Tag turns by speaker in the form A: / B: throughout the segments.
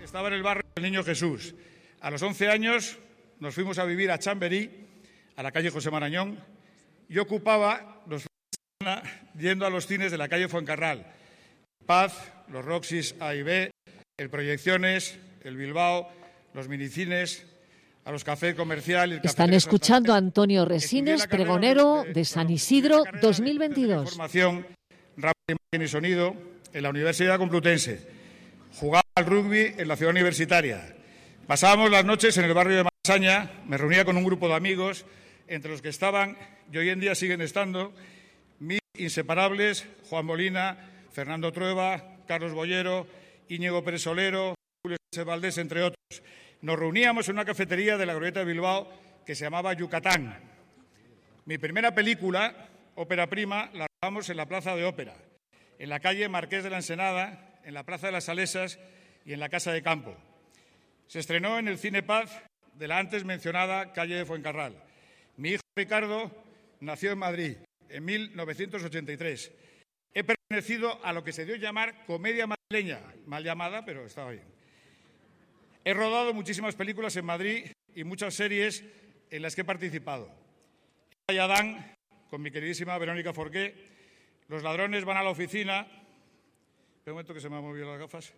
A: estaba en el barrio del Niño Jesús. A los 11 años nos fuimos a vivir a Chamberí, a la calle José Marañón. Yo ocupaba los fines de semana yendo a los cines de la calle Fuencarral. Paz, los Roxys A y B, el Proyecciones, el Bilbao, los minicines, a los cafés comercial.
B: Están escuchando a Antonio Resines, pregonero de San Isidro 2022.
A: Formación, radio, imagen y sonido en la Universidad Complutense. Jugaba al rugby en la ciudad universitaria. Pasábamos las noches en el barrio de Malasaña. Me reunía con un grupo de amigos, entre los que estaban, y hoy en día siguen estando, mis inseparables, Juan Molina, Fernando Trueba, Carlos Bollero, Íñigo Pérez Solero, Julio Sánchez Valdés, entre otros. Nos reuníamos en una cafetería de la Glorieta de Bilbao que se llamaba Yucatán. Mi primera película, ópera prima, la rodamos en la Plaza de Ópera, en la calle Marqués de la Ensenada, en la Plaza de las Salesas y en la Casa de Campo. Se estrenó en el Cine Paz de la antes mencionada calle de Fuencarral. Mi hijo Ricardo nació en Madrid en 1983. He pertenecido a lo que se dio a llamar comedia madrileña, mal llamada, pero estaba bien. He rodado muchísimas películas en Madrid y muchas series en las que he participado. Adán, con mi queridísima Verónica Forqué, Los ladrones van a la oficina, un momento que se me han movido las gafas,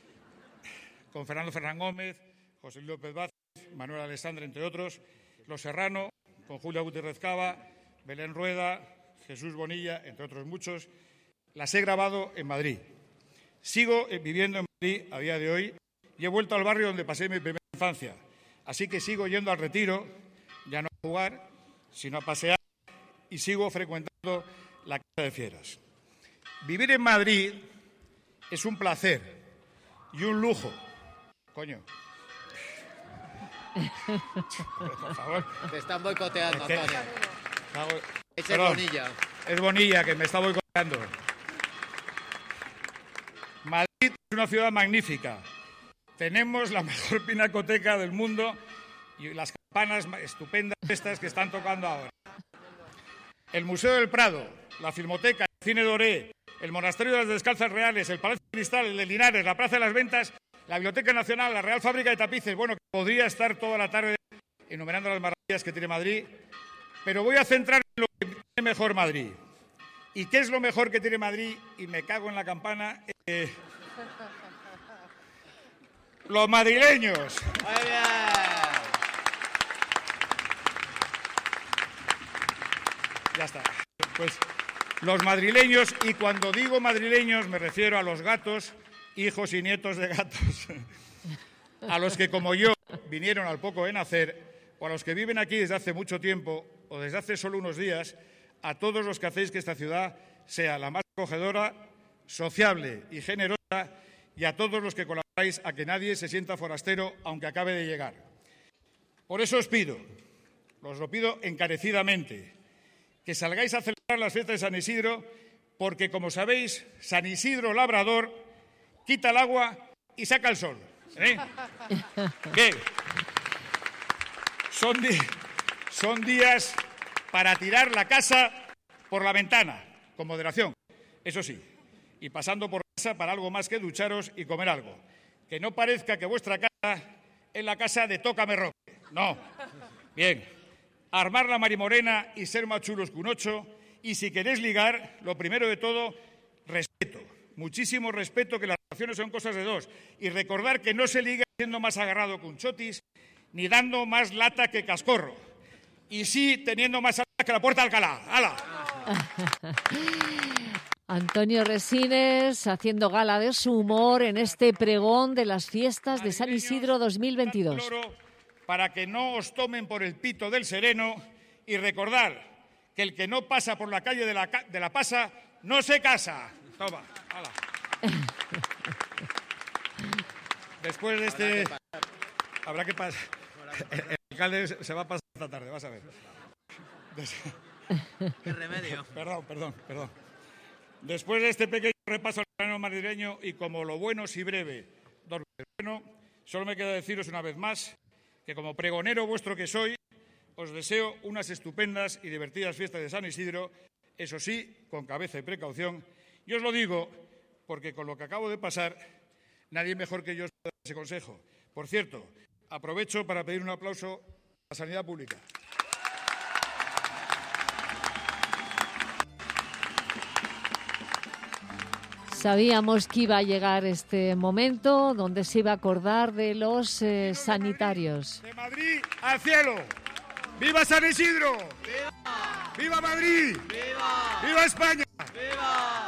A: con Fernando Fernández Gómez, José López Vázquez, Manuel Alessandre, entre otros, Los Serrano, con Julia Gutiérrez Cava, Belén Rueda, Jesús Bonilla, entre otros muchos. Las he grabado en Madrid. Sigo viviendo en Madrid a día de hoy y he vuelto al barrio donde pasé mi primera infancia. Así que sigo yendo al Retiro, ya no a jugar, sino a pasear, y sigo frecuentando la Casa de Fieras. Vivir en Madrid es un placer y un lujo. Coño. Por favor.
C: Te están boicoteando, Antonio. Ese es Bonilla.
A: Es Bonilla que me está boicoteando. Madrid es una ciudad magnífica. Tenemos la mejor pinacoteca del mundo y las campanas estupendas estas que están tocando ahora. El Museo del Prado, la Filmoteca, el Cine Doré, el Monasterio de las Descalzas Reales, el Palacio de Cristal, el de Linares, la Plaza de las Ventas, la Biblioteca Nacional, la Real Fábrica de Tapices. Bueno, que podría estar toda la tarde enumerando las maravillas que tiene Madrid, pero voy a centrar en lo que tiene mejor Madrid. ¿Y qué es lo mejor que tiene Madrid? Y me cago en la campana. Los madrileños.
C: Muy bien.
A: Ya está. Pues los madrileños, y cuando digo madrileños me refiero a los gatos, hijos y nietos de gatos, a los que como yo vinieron al poco de nacer, o a los que viven aquí desde hace mucho tiempo o desde hace solo unos días, a todos los que hacéis que esta ciudad sea la más acogedora, sociable y generosa, y a todos los que colaboráis a que nadie se sienta forastero aunque acabe de llegar. Por eso os lo pido encarecidamente, que salgáis a celebrar las fiestas de San Isidro, porque, como sabéis, San Isidro Labrador quita el agua y saca el sol. Bien. Son días para tirar la casa por la ventana, con moderación, eso sí, y pasando por casa para algo más que ducharos y comer algo. Que no parezca que vuestra casa es la casa de Tócame Roque. No. Bien. Armar la marimorena y ser más chulos que un 8. Y si queréis ligar, lo primero de todo, respeto. Muchísimo respeto, que las relaciones son cosas de dos. Y recordar que no se liga siendo más agarrado que un chotis, ni dando más lata que cascorro. Y sí teniendo más alta que la Puerta de Alcalá. ¡Hala!
B: Antonio Resines haciendo gala de su humor en este pregón de las fiestas de San Isidro 2022.
A: Para que no os tomen por el pito del sereno, y recordar que el que no pasa por la calle de la Pasa no se casa. Toma, hala. Después de este... Habrá que pasar... El alcalde se va a pasar esta tarde, vas a ver.
C: ¿Qué remedio?
A: Perdón. Después de este pequeño repaso al terreno madrileño, y como lo bueno si breve, bueno, solo me queda deciros una vez más que, como pregonero vuestro que soy, os deseo unas estupendas y divertidas fiestas de San Isidro, eso sí, con cabeza y precaución. Y os lo digo porque, con lo que acabo de pasar, nadie mejor que yo ese consejo. Por cierto, aprovecho para pedir un aplauso a la sanidad pública.
B: Sabíamos que iba a llegar este momento donde se iba a acordar de los sanitarios.
A: De Madrid al cielo. ¡Viva San Isidro!
C: ¡Viva!
A: ¡Viva Madrid!
C: ¡Viva!
A: ¡Viva España!
C: ¡Viva!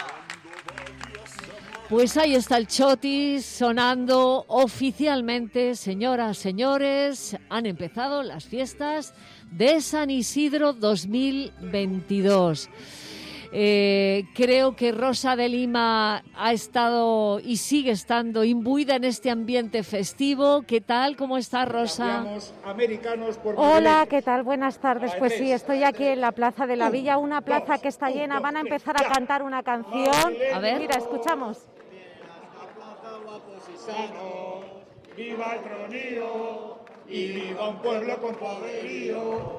B: Pues ahí está el chotis sonando oficialmente. Señoras, señores, han empezado las fiestas de San Isidro 2022. Creo que Rosa de Lima ha estado y sigue estando imbuida en este ambiente festivo. ¿Qué tal? ¿Cómo está, Rosa?
D: Hola, ¿qué tal? Buenas tardes. Pues sí, estoy aquí en la Plaza de la Villa, una plaza que está llena. Van a empezar a cantar una canción.
B: A ver.
D: Mira, escuchamos.
A: ¡Viva el tronío! ¡Y viva un pueblo con poderío!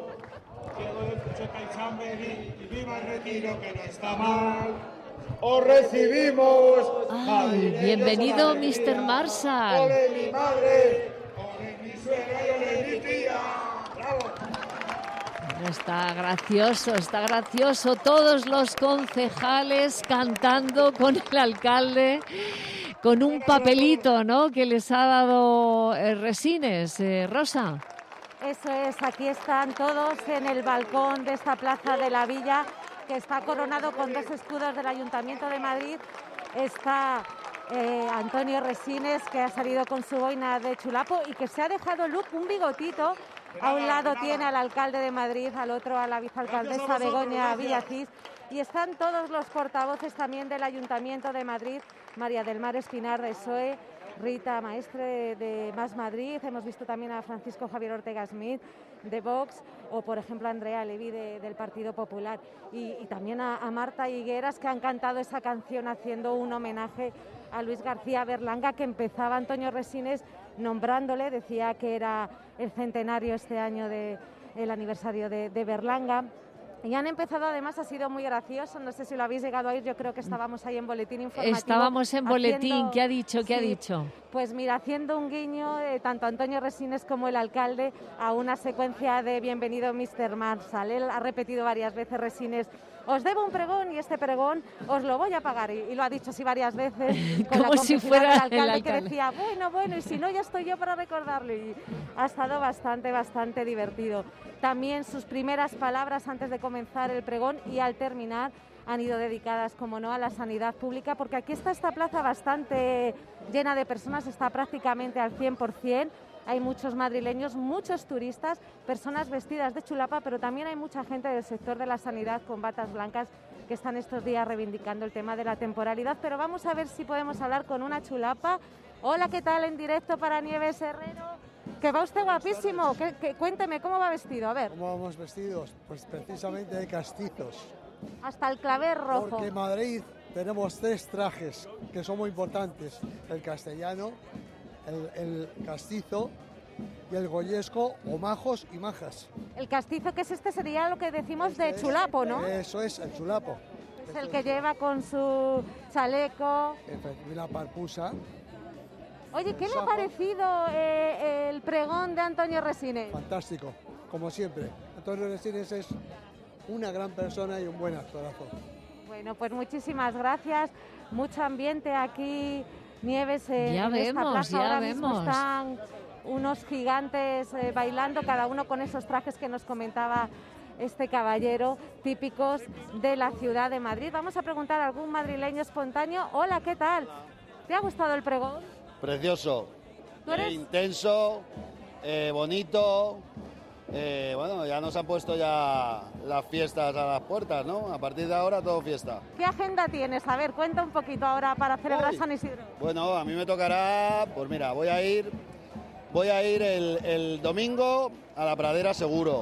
A: Y viva el retiro, que no está mal. Os recibimos.
B: Ay, bienvenido, Mr. Marshall.
A: ¡Ole mi madre! ¡Ole mi suegra y ole mi tía! ¡Bravo!
B: Bueno, está gracioso. Todos los concejales cantando con el alcalde, con un papelito, ¿no?, que les ha dado Resines, Rosa.
D: Eso es, aquí están todos en el balcón de esta Plaza de la Villa, que está coronado con dos escudos del Ayuntamiento de Madrid. Está Antonio Resines, que ha salido con su boina de chulapo y que se ha dejado un bigotito. A un lado tiene al alcalde de Madrid, al otro a la vicealcaldesa Begoña Villacís. Y están todos los portavoces también del Ayuntamiento de Madrid, María del Mar Espinar de PSOE, Rita Maestre de Más Madrid, hemos visto también a Francisco Javier Ortega Smith de Vox, o por ejemplo a Andrea Levy del Partido Popular, y también a Marta Higueras, que han cantado esa canción haciendo un homenaje a Luis García Berlanga, que empezaba Antonio Resines nombrándole, decía que era el centenario este año del aniversario de Berlanga. Y han empezado, además, ha sido muy gracioso, no sé si lo habéis llegado a oír, yo creo que estábamos ahí en boletín informativo.
B: Estábamos en boletín, ¿qué ha dicho? ¿Qué ha dicho?
D: Pues mira, haciendo un guiño, tanto Antonio Resines como el alcalde, a una secuencia de Bienvenido Mr. Marshall. Él ha repetido varias veces, Resines, os debo un pregón y este pregón os lo voy a pagar. Y lo ha dicho así varias veces. Con
B: como si fuera
D: el alcalde, que
B: alcalde.
D: decía, bueno, y si no, ya estoy yo para recordarlo. Y ha estado bastante divertido. También sus primeras palabras antes de comenzar el pregón y al terminar han ido dedicadas, como no, a la sanidad pública, porque aquí está esta plaza bastante llena de personas, está prácticamente al 100%. Hay muchos madrileños, muchos turistas, personas vestidas de chulapa, pero también hay mucha gente del sector de la sanidad con batas blancas que están estos días reivindicando el tema de la temporalidad. Pero vamos a ver si podemos hablar con una chulapa. Hola, ¿qué tal? En directo para Nieves Herrero. Que va usted guapísimo. Cuénteme, ¿cómo va vestido? A ver.
E: ¿Cómo vamos vestidos? Pues precisamente de castizos.
D: Hasta el clavel rojo.
E: Porque en Madrid tenemos 3 trajes que son muy importantes. El castellano, el castizo y el goyesco, o majos y majas.
D: El castizo, que es sería lo que decimos de chulapo, ¿no?
E: Eso es, el chulapo.
D: Es el que lleva con su chaleco.
E: Y la parpusa.
D: Oye, ¿qué le ha parecido el pregón de Antonio Resines?
E: Fantástico, como siempre. Antonio Resines es una gran persona y un buen actorazo.
D: Bueno, pues muchísimas gracias. Mucho ambiente aquí, Nieves,
B: ya
D: en
B: vemos,
D: esta plaza. Ahora mismo
B: vemos.
D: Están unos gigantes bailando, cada uno con esos trajes que nos comentaba este caballero, típicos de la ciudad de Madrid. Vamos a preguntar a algún madrileño espontáneo. Hola, ¿qué tal? ¿Te ha gustado el pregón?
F: Precioso,
D: ¿Tú eres?
F: intenso, bonito. Bueno, ya nos han puesto ya las fiestas a las puertas, ¿no? A partir de ahora todo fiesta.
D: ¿Qué agenda tienes? A ver, cuenta un poquito ahora para celebrar
F: Uy.
D: San Isidro.
F: Bueno, a mí me tocará, pues mira, voy a ir el domingo a la Pradera seguro.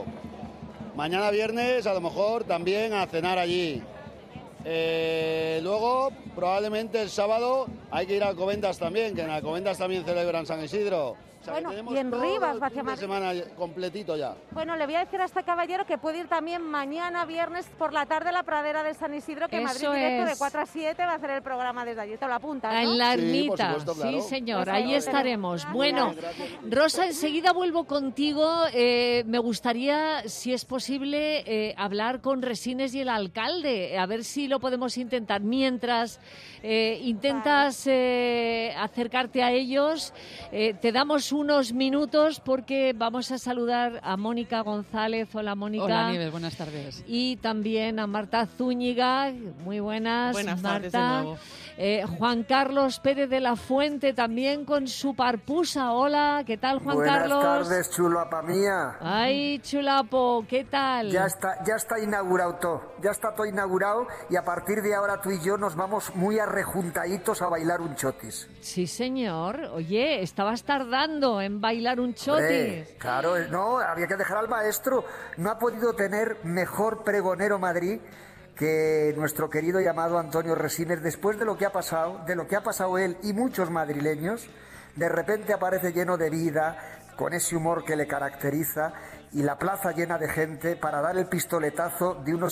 F: Mañana viernes a lo mejor también a cenar allí. Luego probablemente el sábado hay que ir a Alcobendas también, que en Alcobendas también celebran San Isidro. O sea,
D: bueno,
F: que tenemos
D: y en
F: todo
D: Rivas,
F: el
D: hacia
F: fin de
D: Madrid.
F: semana completito ya.
D: Bueno, le voy a decir a este caballero que puede ir también mañana viernes por la tarde a la pradera de San Isidro, que
B: Eso
D: Madrid Directo
B: es.
D: de 4 a 7 va a hacer el programa desde allí. Te lo apuntas, ¿no?
B: En la
F: Sí, por
B: ermita,
F: supuesto, claro.
B: sí señor,
D: Pues
B: ahí
D: ahí
B: estaremos.
D: tenemos.
B: Bueno,
F: Gracias.
B: Rosa, enseguida vuelvo contigo. Me gustaría, si es posible, hablar con Resines y el alcalde, a ver si lo podemos intentar. Mientras intentas acercarte a ellos, te damos unos minutos porque vamos a saludar a Mónica González. Hola, Mónica.
G: Hola, Nieves, buenas tardes.
B: Y también a Marta Zúñiga. Muy buenas,
G: Buenas tardes
B: Marta.
G: de nuevo.
B: Juan Carlos Pérez de la Fuente también con su parpusa. Hola, ¿qué tal, Juan Carlos?
H: Buenas tardes, chulapa mía.
B: Ay, chulapo, ¿qué tal?
H: Ya está inaugurado todo. Ya está todo inaugurado y a partir de ahora tú y yo nos vamos muy arrejuntaditos a bailar un chotis.
B: Sí, señor. Oye, estabas tardando en bailar un chotis.
H: Hombre, claro, no, había que dejar al maestro. No ha podido tener mejor pregonero Madrid que nuestro querido y amado Antonio Resines. Después de lo que ha pasado él y muchos madrileños, de repente aparece lleno de vida, con ese humor que le caracteriza, y la plaza llena de gente para dar el pistoletazo de unos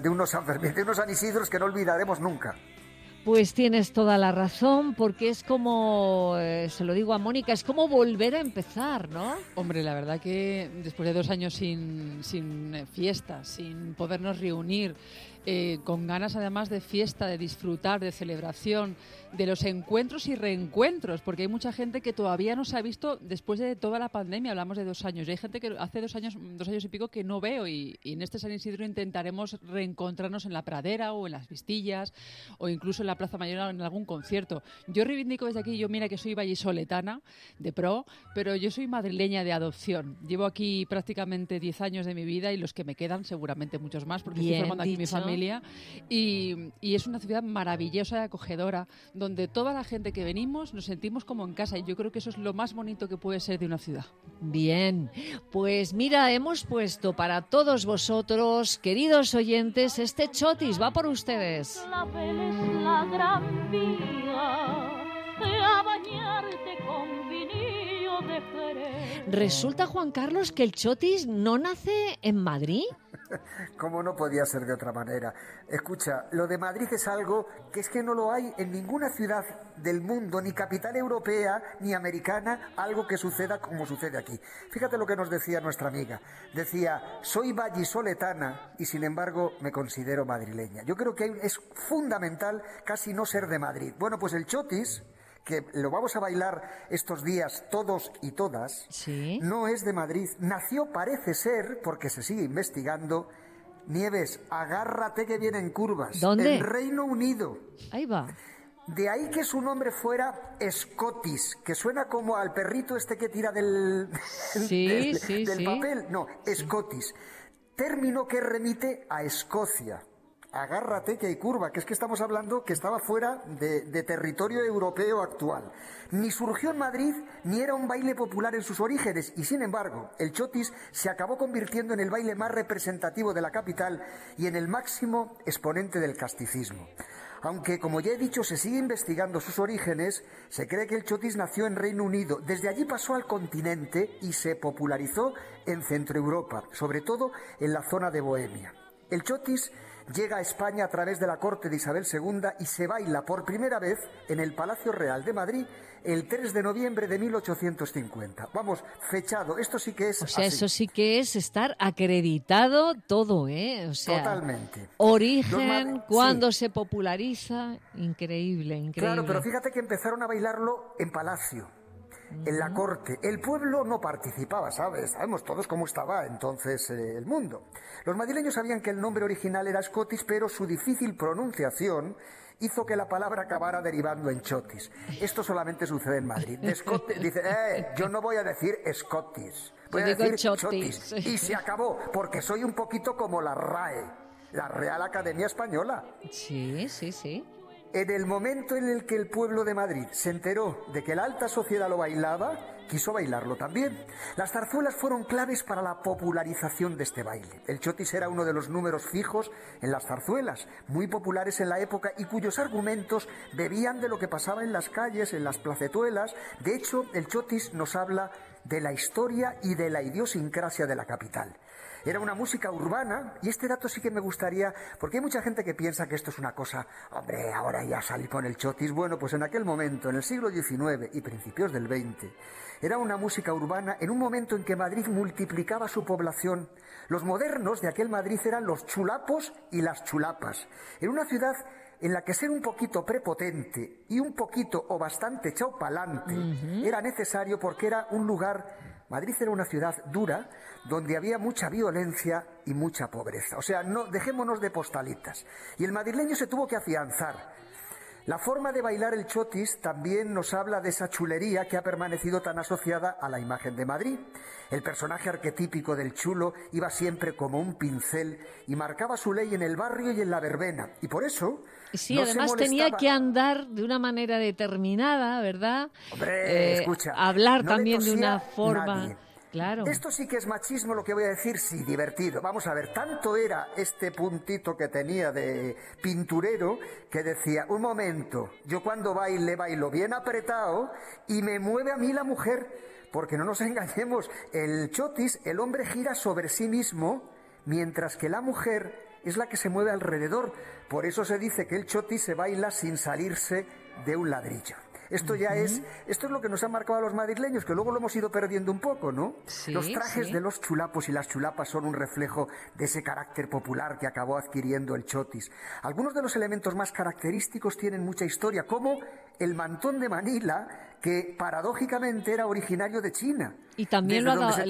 H: San Isidros que no olvidaremos nunca.
B: Pues tienes toda la razón, porque es como, se lo digo a Mónica, es como volver a empezar, ¿no?
G: Hombre, la verdad que después de 2 años sin fiestas, sin podernos reunir, con ganas además de fiesta, de disfrutar, de celebración, de los encuentros y reencuentros, porque hay mucha gente que todavía no se ha visto después de toda la pandemia. Hablamos de 2 años, y hay gente que hace 2 años y pico que no veo, y en este San Isidro intentaremos reencontrarnos en la pradera o en las Vistillas o incluso en la Plaza Mayor o en algún concierto. Yo reivindico desde aquí, yo mira que soy vallisoletana de pro, pero yo soy madrileña de adopción. Llevo aquí prácticamente 10 años de mi vida, y los que me quedan seguramente muchos más, porque
B: Bien
G: estoy formando aquí mi
B: dicho.
G: familia. Y es una ciudad maravillosa y acogedora, donde toda la gente que venimos nos sentimos como en casa, y yo creo que eso es lo más bonito que puede ser de una ciudad.
B: Bien, pues mira, hemos puesto para todos vosotros, queridos oyentes, este chotis, va por ustedes.
I: La vela es la gran vía, a bañarte con vinillo de Jerez.
B: Resulta, Juan Carlos, que el chotis no nace en Madrid.
H: Como no podía ser de otra manera. Escucha, lo de Madrid es algo que es que no lo hay en ninguna ciudad del mundo, ni capital europea, ni americana, algo que suceda como sucede aquí. Fíjate lo que nos decía nuestra amiga. Decía, soy vallisoletana y sin embargo me considero madrileña. Yo creo que es fundamental casi no ser de Madrid. Bueno, pues el chotis, que lo vamos a bailar estos días todos y todas,
B: Sí.
H: no es de Madrid. Nació, parece ser, porque se sigue investigando, Nieves, agárrate que vienen curvas.
B: ¿Dónde?
H: En Reino Unido.
B: Ahí va.
H: De ahí que su nombre fuera Scottis, que suena como al perrito este que tira del
B: Sí, sí, sí.
H: papel. No, Scottis. Término que remite a Escocia. Agárrate que hay curva, que es que estamos hablando que estaba fuera de territorio europeo actual. Ni surgió en Madrid, ni era un baile popular en sus orígenes, y sin embargo, el chotis se acabó convirtiendo en el baile más representativo de la capital y en el máximo exponente del casticismo. Aunque, como ya he dicho, se sigue investigando sus orígenes, se cree que el chotis nació en Reino Unido. Desde allí pasó al continente y se popularizó en Centroeuropa, sobre todo en la zona de Bohemia. El chotis llega a España a través de la corte de Isabel II y se baila por primera vez en el Palacio Real de Madrid el 3 de noviembre de 1850. Vamos, fechado, esto sí que es
B: O sea,
H: así.
B: eso sí que es estar acreditado todo, ¿eh? O sea,
H: Totalmente.
B: origen, cuándo
H: Sí.
B: se populariza, increíble, increíble.
H: Claro, pero fíjate que empezaron a bailarlo en palacio, en la corte. El pueblo no participaba, ¿sabes? Sabemos todos cómo estaba entonces el mundo. Los madrileños sabían que el nombre original era Scottis, pero su difícil pronunciación hizo que la palabra acabara derivando en chotis. Esto solamente sucede en Madrid. Dice, yo no voy a decir Scottis, voy a
B: Yo digo
H: decir
B: chotis.
H: chotis. Y se acabó, porque soy un poquito como la RAE, la Real Academia Española.
B: Sí, sí, sí.
H: En el momento en el que el pueblo de Madrid se enteró de que la alta sociedad lo bailaba, quiso bailarlo también. Las zarzuelas fueron claves para la popularización de este baile. El chotis era uno de los números fijos en las zarzuelas, muy populares en la época y cuyos argumentos bebían de lo que pasaba en las calles, en las placetuelas. De hecho, el chotis nos habla de la historia y de la idiosincrasia de la capital. Era una música urbana, y este dato sí que me gustaría, porque hay mucha gente que piensa que esto es una cosa, hombre, ahora ya salí con el chotis. Bueno, pues en aquel momento, en el siglo XIX y principios del XX, era una música urbana en un momento en que Madrid multiplicaba su población. Los modernos de aquel Madrid eran los chulapos y las chulapas. En una ciudad en la que ser un poquito prepotente y un poquito o bastante echado pa'lante era necesario, porque era un lugar... Madrid era una ciudad dura, donde había mucha violencia y mucha pobreza. O sea, no dejémonos de postalitas. Y el madrileño se tuvo que afianzar. La forma de bailar el chotis también nos habla de esa chulería que ha permanecido tan asociada a la imagen de Madrid. El personaje arquetípico del chulo iba siempre como un pincel y marcaba su ley en el barrio y en la verbena. Y por eso...
B: Sí,
H: no
B: además tenía que andar de una manera determinada, ¿verdad?
H: Hombre, escucha,
B: hablar
H: no
B: también de una forma...
H: Nadie.
B: Claro.
H: Esto sí que es machismo lo que voy a decir, sí, divertido. Vamos a ver, tanto era este puntito que tenía de pinturero que decía, un momento, yo cuando bailo bien apretado y me mueve a mí la mujer, porque no nos engañemos, el chotis, el hombre gira sobre sí mismo, mientras que la mujer es la que se mueve alrededor. Por eso se dice que el chotis se baila sin salirse de un ladrillo. Esto es lo que nos han marcado a los madrileños, que luego lo hemos ido perdiendo un poco, ¿no?
B: Sí,
H: los trajes de los chulapos y las chulapas son un reflejo de ese carácter popular que acabó adquiriendo el chotis. Algunos de los elementos más característicos tienen mucha historia, como el mantón de Manila, que paradójicamente era originario de China.
B: Y también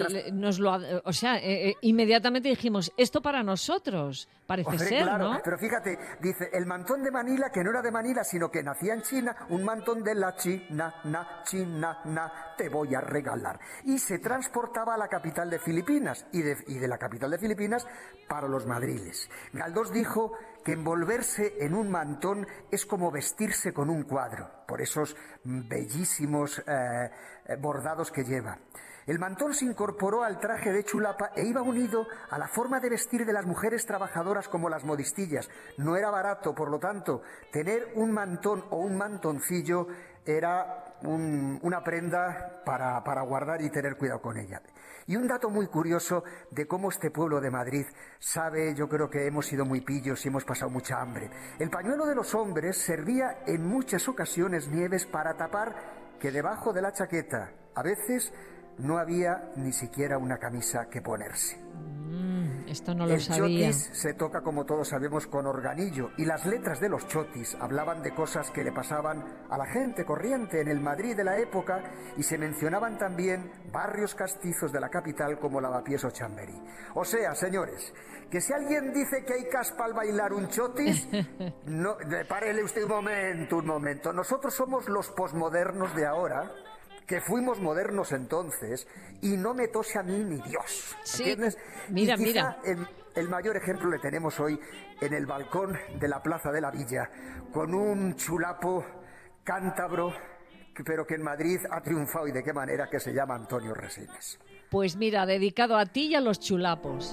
B: inmediatamente dijimos, esto para nosotros, parece ser,
H: claro,
B: ¿no?
H: Pero fíjate, dice, el mantón de Manila, que no era de Manila, sino que nacía en China, un mantón de la China, te voy a regalar. Y se transportaba a la capital de Filipinas, y de la capital de Filipinas para los madriles. Galdós dijo que envolverse en un mantón es como vestirse con un cuadro, por esos bellísimos bordados que lleva. El mantón se incorporó al traje de chulapa e iba unido a la forma de vestir de las mujeres trabajadoras como las modistillas. No era barato, por lo tanto, tener un mantón o un mantoncillo era una prenda para guardar y tener cuidado con ella. Y un dato muy curioso de cómo este pueblo de Madrid sabe, yo creo que hemos sido muy pillos y hemos pasado mucha hambre. El pañuelo de los hombres servía en muchas ocasiones, Nieves, para tapar que debajo de la chaqueta, a veces, no había ni siquiera una camisa que ponerse.
B: Esto no lo sabía.
H: El chotis se toca, como todos sabemos, con organillo, y las letras de los chotis hablaban de cosas que le pasaban a la gente corriente en el Madrid de la época, y se mencionaban también barrios castizos de la capital como Lavapiés o Chamberí. O sea, señores, que si alguien dice que hay caspa al bailar un chotis, no, párele usted un momento. Nosotros somos los posmodernos de ahora, que fuimos modernos entonces, y no me tose a mí ni Dios. ¿Entiendes?
B: Sí, mira.
H: El mayor ejemplo le tenemos hoy en el balcón de la Plaza de la Villa, con un chulapo cántabro, pero que en Madrid ha triunfado, y de qué manera, que se llama Antonio Resines.
B: Pues mira, dedicado a ti y a los chulapos.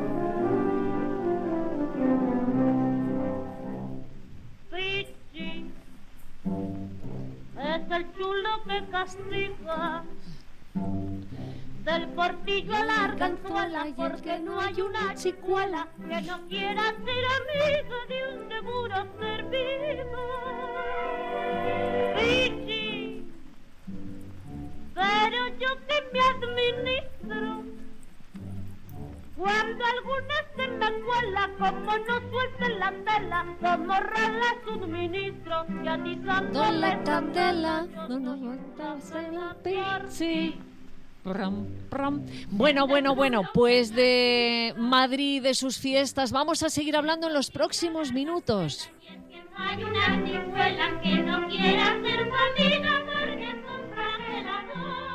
I: Es el chulo que castiga del portillo a la arganzuela, porque no hay una chicuela que no quiera ser amiga de un seguro servido. Sí, pero yo que me administro, cuando alguna se me cuela, como no suelten la tela, como rala suministro, y atizando la candela,
B: sí. Bueno, pues de Madrid, de sus fiestas, vamos a seguir hablando en los próximos minutos.
I: Hay una chicuela que no quiera ser familia porque son fragelas.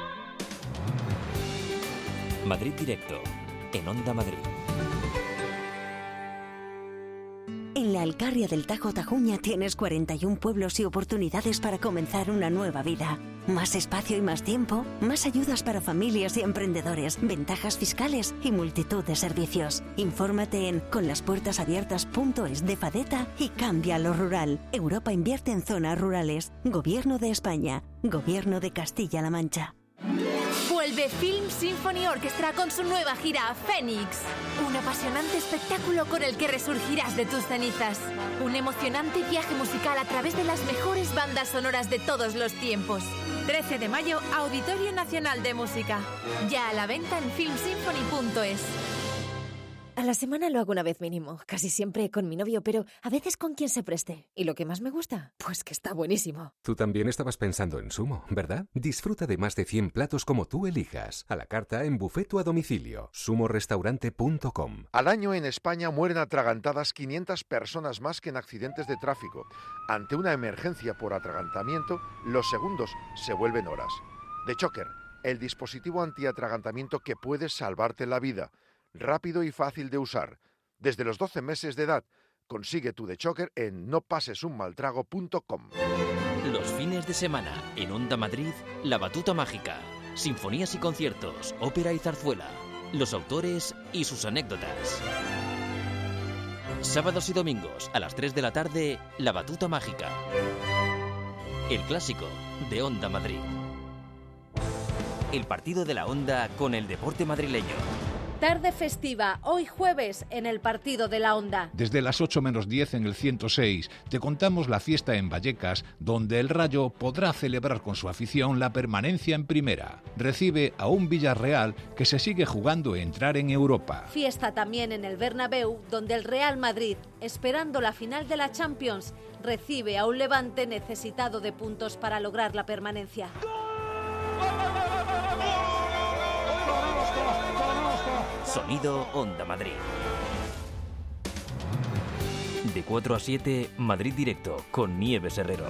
J: Madrid Directo, en Onda Madrid.
K: En la
J: Alcarria del Tajo Tajuña tienes 41 pueblos y oportunidades para comenzar una nueva vida. Más espacio y más tiempo, más ayudas para familias y emprendedores, ventajas fiscales y multitud de servicios. Infórmate en conlaspuertasabiertas.es de Fadeta y cambia lo rural. Europa invierte en zonas rurales. Gobierno de España. Gobierno de Castilla-La Mancha.
K: Vuelve Film Symphony Orchestra con su nueva gira Fénix. Un apasionante espectáculo con el que resurgirás de tus cenizas. Un emocionante viaje musical a través de las mejores bandas sonoras de todos los tiempos. 13 de mayo, Auditorio Nacional de Música. Ya a la venta en filmsymphony.es.
L: A la semana lo hago una vez mínimo, casi siempre con mi novio, pero a veces con quien se preste. ¿Y lo que más me gusta? Pues que está buenísimo.
M: Tú también estabas pensando en Sumo, ¿verdad? Disfruta de más de 100 platos como tú elijas. A la carta, en buffet o a domicilio. sumorestaurante.com.
N: Al año en España mueren atragantadas 500 personas más que en accidentes de tráfico. Ante una emergencia por atragantamiento, los segundos se vuelven horas. The Choker, el dispositivo antiatragantamiento que puede salvarte la vida. Rápido y fácil de usar. Desde los 12 meses de edad, consigue tu The Choker en nopasesunmaltrago.com.
O: Los fines de semana, en Onda Madrid, La Batuta Mágica. Sinfonías y conciertos, ópera y zarzuela. Los autores y sus anécdotas. Sábados y domingos, a las 3 de la tarde, La Batuta Mágica. El clásico de Onda Madrid. El partido de la Onda con el deporte madrileño.
P: Tarde festiva, hoy jueves, en el partido de la Onda.
Q: Desde las 8 menos 10 en el 106, te contamos la fiesta en Vallecas, donde el Rayo podrá celebrar con su afición la permanencia en primera. Recibe a un Villarreal que se sigue jugando entrar en Europa.
P: Fiesta también en el Bernabéu, donde el Real Madrid, esperando la final de la Champions, recibe a un Levante necesitado de puntos para lograr la permanencia.
O: Sonido Onda Madrid. De 4 a 7, Madrid Directo, con Nieves Herrero.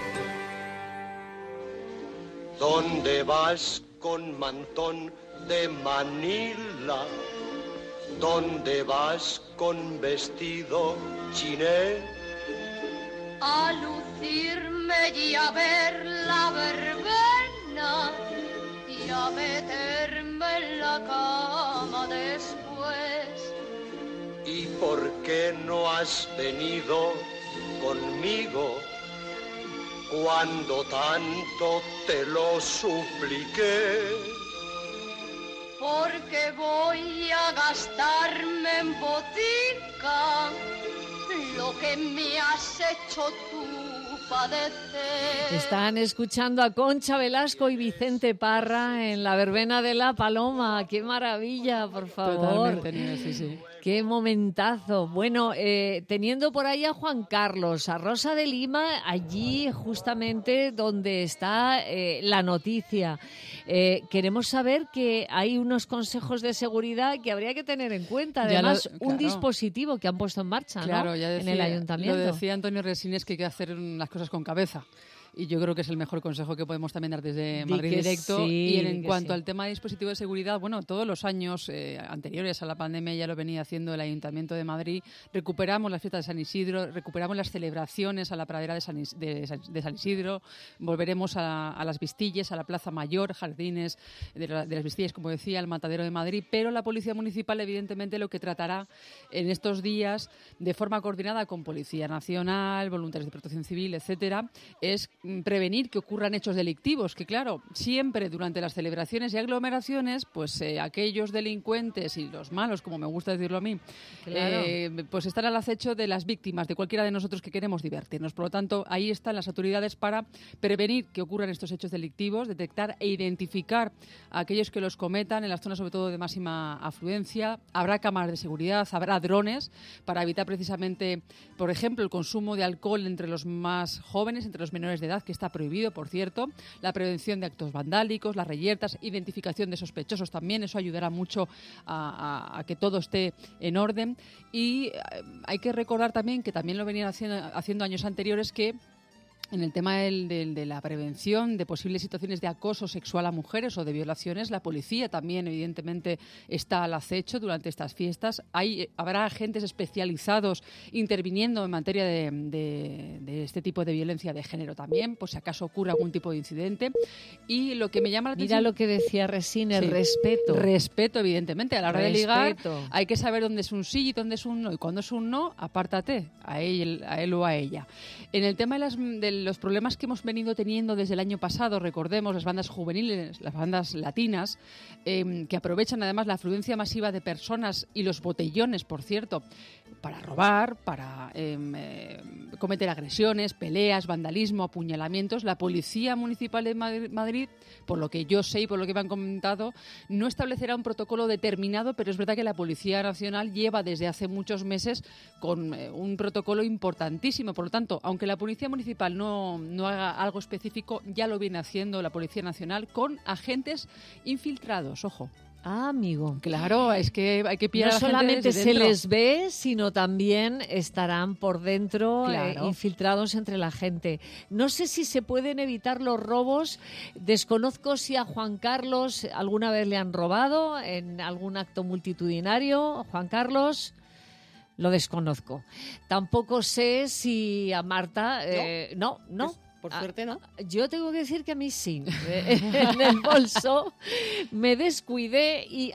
R: ¿Dónde vas con mantón de Manila? ¿Dónde vas con vestido chiné?
I: A lucirme y a ver la verbena y a meterme en la cama después.
R: ¿Y por qué no has venido conmigo cuando tanto te lo supliqué?
I: Porque voy a gastarme en botica lo que me has hecho tú padecer.
B: Están escuchando a Concha Velasco y Vicente Parra en la verbena de La Paloma. ¡Qué maravilla, por favor!
G: Totalmente, sí, sí.
B: ¡Qué momentazo! Bueno, teniendo por ahí a Juan Carlos, a Rosa de Lima, allí justamente donde está la noticia. Queremos saber que hay unos consejos de seguridad que habría que tener en cuenta. Además, un dispositivo que han puesto en marcha, ¿no?
G: Ya
B: en el ayuntamiento.
G: Lo decía Antonio Resines, que hay que hacer las cosas con cabeza. Y yo creo que es el mejor consejo que podemos también dar desde Madrid Directo.
B: Sí,
G: y en cuanto al tema de dispositivo de seguridad, bueno, todos los años anteriores a la pandemia ya lo venía haciendo el Ayuntamiento de Madrid. Recuperamos las fiestas de San Isidro, recuperamos las celebraciones a la pradera de San Isidro, volveremos a las Vistillas, a la Plaza Mayor, jardines de las Vistillas, como decía, el Matadero de Madrid, pero la Policía Municipal evidentemente lo que tratará en estos días, de forma coordinada con Policía Nacional, voluntarios de protección civil, etcétera, es prevenir que ocurran hechos delictivos, que claro, siempre durante las celebraciones y aglomeraciones, pues aquellos delincuentes y los malos, como me gusta decirlo a mí,
B: claro,
G: pues están al acecho de las víctimas, de cualquiera de nosotros que queremos divertirnos. Por lo tanto, ahí están las autoridades para prevenir que ocurran estos hechos delictivos, detectar e identificar a aquellos que los cometan en las zonas sobre todo de máxima afluencia. Habrá cámaras de seguridad, habrá drones para evitar precisamente, por ejemplo, el consumo de alcohol entre los más jóvenes, entre los menores de edad, que está prohibido, por cierto, la prevención de actos vandálicos, las reyertas, identificación de sospechosos también, eso ayudará mucho a que todo esté en orden. Y hay que recordar también, que también lo venían haciendo años anteriores, que En el tema de la prevención de posibles situaciones de acoso sexual a mujeres o de violaciones, la policía también, evidentemente, está al acecho durante estas fiestas. Habrá agentes especializados interviniendo en materia de este tipo de violencia de género también, por si acaso ocurre algún tipo de incidente. Y lo que me llama la atención...
B: Mira lo que decía Resín, el respeto.
G: Respeto, evidentemente. A la hora de ligar hay que saber dónde es un sí y dónde es un no. Y cuando es un no, apártate a él o a ella. En el tema de los problemas que hemos venido teniendo desde el año pasado, recordemos las bandas juveniles, las bandas latinas, que aprovechan además la afluencia masiva de personas y los botellones, por cierto, para robar, para cometer agresiones, peleas, vandalismo, apuñalamientos. La Policía Municipal de Madrid, por lo que yo sé y por lo que me han comentado, no establecerá un protocolo determinado, pero es verdad que la Policía Nacional lleva desde hace muchos meses con un protocolo importantísimo. Por lo tanto, aunque la Policía Municipal no haga algo específico, ya lo viene haciendo la Policía Nacional con agentes infiltrados, ojo.
B: Ah, amigo.
G: Claro, es que hay que pillar
B: no
G: a la gente
B: solamente
G: desde
B: se
G: dentro.
B: les ve, sino también estarán por dentro,
G: Claro.
B: infiltrados entre la gente. No sé si se pueden evitar los robos. Desconozco si a Juan Carlos alguna vez le han robado en algún acto multitudinario. Juan Carlos, lo desconozco. Tampoco sé si a Marta... no.
C: Por suerte, ¿no?
B: Yo tengo que decir que a mí sí. En el bolso me descuidé y